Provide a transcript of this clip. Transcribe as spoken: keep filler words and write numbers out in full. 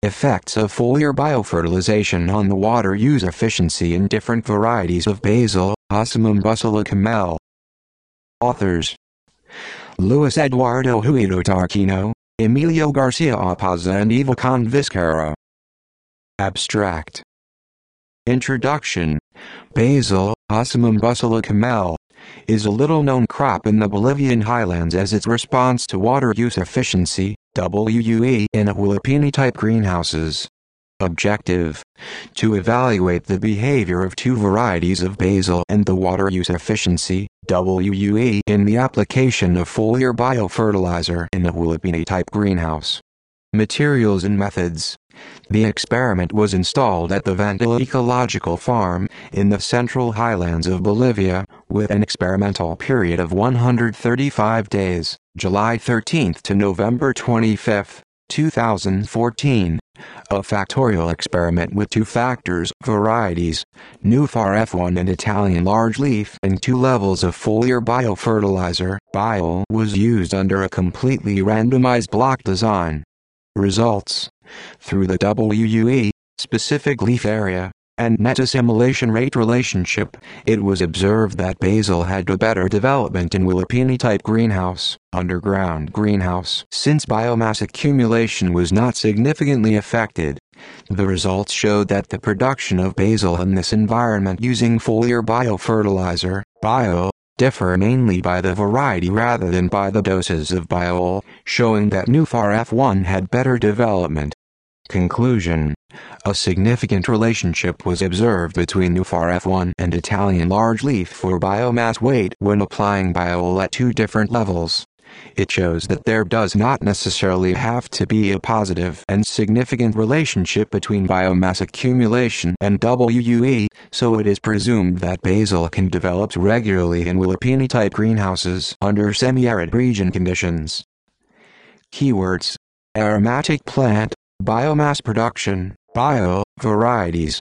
Effects of foliar biofertilization on the water use efficiency in different varieties of basil, Ocimum basalicum L. Authors: Luis Eduardo Huito Tarquino, Emilio Garcia Opaza and Ivacon Vizcarra. Abstract. Introduction. Basil, Ocimum basalicum L. is a little-known crop in the Bolivian highlands as its response to water use efficiency, W U E, in Huilipini-type greenhouses. Objective: to evaluate the behavior of two varieties of basil and the water use efficiency, W U E, in the application of foliar biofertilizer in a Huilipini-type greenhouse. Materials and methods. The experiment was installed at the Vantilla Ecological Farm, in the central highlands of Bolivia, with an experimental period of one hundred thirty-five days, July thirteenth to November twenty-fifth, two thousand fourteen. A factorial experiment with two factors, varieties, Nuphar F one and Italian large-leaf, and two levels of foliar biofertilizer, Biol, was used under a completely randomized block design. Results. Through the W U E, specific leaf area, and net assimilation rate relationship, it was observed that basil had a better development in Huilipini-type greenhouse, underground greenhouse, since biomass accumulation was not significantly affected. The results showed that the production of basil in this environment using foliar biofertilizer, Biol, differ mainly by the variety rather than by the doses of Biol, showing that Nuphar F one had better development. Conclusion. A significant relationship was observed between Nuphar F one and Italian large-leaf for biomass weight when applying Biol at two different levels. It shows that there does not necessarily have to be a positive and significant relationship between biomass accumulation and W U E, so it is presumed that basil can develop regularly in Huilipini-type greenhouses under semi-arid region conditions. Keywords: aromatic plant, biomass production, bio, varieties,